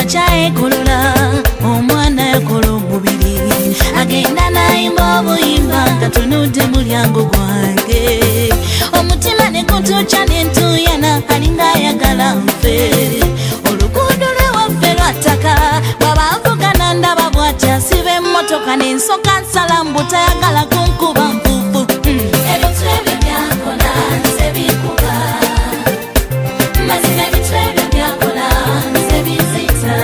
Kachae kolola omwana yakola omubiri agenda nayimba obuyimba nga tunudde mulyango gwange omutima ne gutuuca n'entuyana alinga ayagala nfe oluguudo lwewaffe lwattaka bw'aba avugana ndaba bw'ati asiba emmotoka n'ensoka nsala mbu tayagala kunkuba nvuvu ebintu ebyo byakola nze bikuba mazima ebintu ebyo byakola nze bizita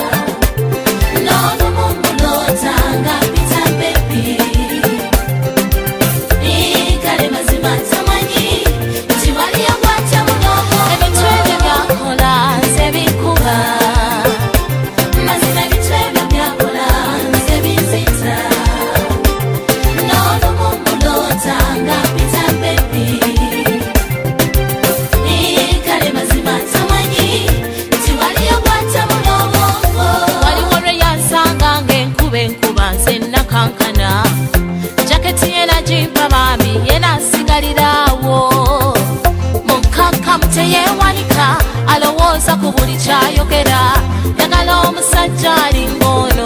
n'ono mumulota nga pita bebi kale mazima tamanyi nti waliyo bwatya mulomo ebintu ebyo byakola nze bikuba mazima ebintu ebyo byakola nze bizita n'ono mumulota nga pita bebi kale mazima tamanyi nti waliyo bwatya mulomo waliwo lwe yansanga ng'enkuba nze nakankana jaketi yena jimpa mami yena asigalirawo munkakamu teyewanika alowooza ku buli kyayogera yagala omusajja alinga ono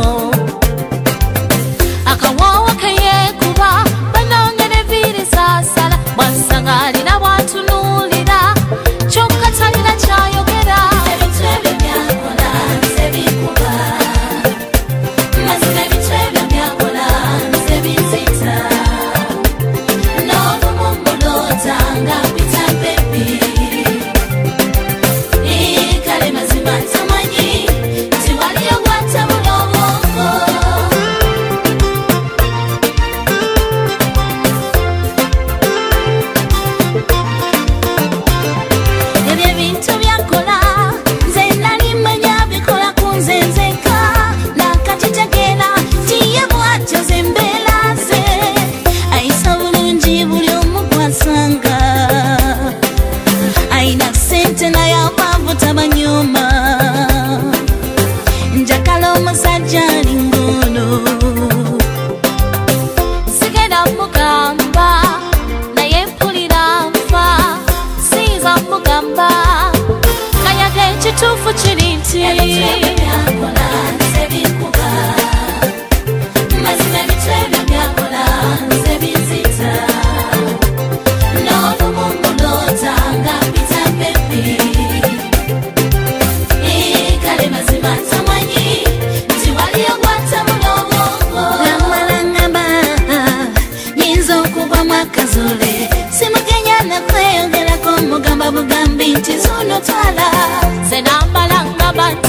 akawoowo ke yeekuba banange ne viiri zaasala bwansanga alina bw'atunuulira kyokka talina kyayogera ebintu ebyo byakola nze bikuba mazima ebintu ebyo byakola nze bizita n'ono mumulota nga pita bebi kale mazima tamanyi nti waliyo bw'ata mulobongo ebyo ebintu byakola nze nali manya bikola ku nze nzeka nakakitegeera tiye bw'atyo ze mbeera ze ayisa bulungi buli omu gw'asanga ayina ssente naye amanvu tabanyuma njagala omusajja alinga ono sigenda mugamba naye mpulira nfa siyinza mugamba kayage ekituufu kiri nti byakola nze bikuba mazima ebintu ebyo byakola nze bizita n'ono mumulota nga pita bebi kale mazima tamanyi nti waliyo bw'ata mulobongo namala ngamba nyinza okuvamu akazole simugenya nakweyogerako mugamba bugambi nti zuno twala ze nambala ngamba